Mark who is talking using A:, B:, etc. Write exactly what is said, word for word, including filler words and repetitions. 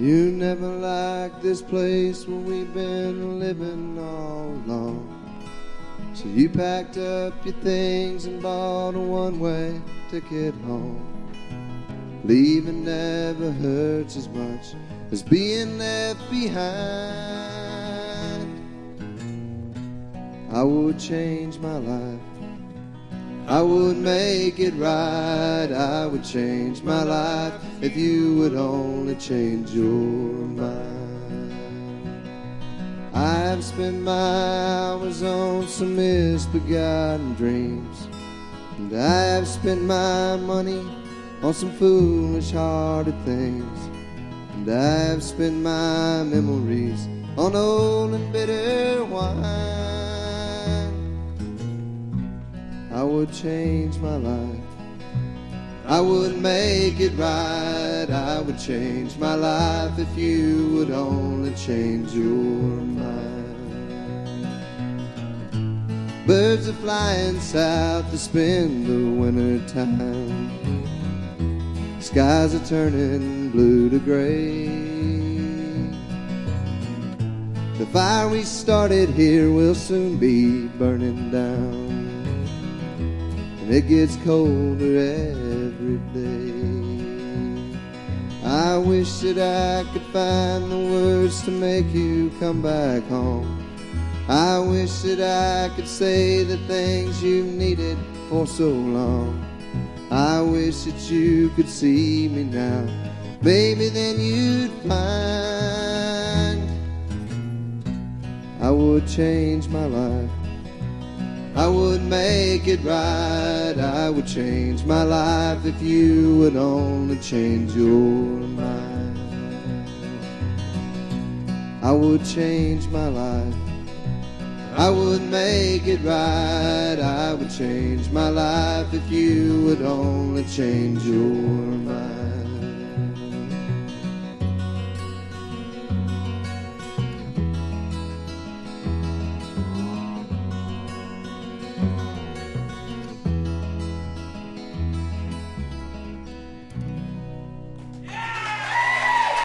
A: You never liked this place where we've been living all along. So you packed up your things and bought a one-way ticket home. Leaving never hurts as much as being left behind. I would change my life, I would make it right. I would change my life if you would only change your mind. I've spent my hours on some misbegotten dreams, and I've spent my money on some foolish hearted things, and I've spent my memories on old and bitter wine. I would change my life, I would make it right. I would change my life if you would only change your mind. Birds are flying south to spend the winter time. Skies are turning blue to gray. The fire we started here will soon be burning down, and it gets colder every day. I wish that I could find the words to make you come back home. I wish that I could say the things you've needed for so long. I wish that you could see me now. Maybe then you'd find I would change my life, I would make it right. I would change my life if you would only change your mind. I would change my life, I would make it right. I would change my life if you would only change your mind.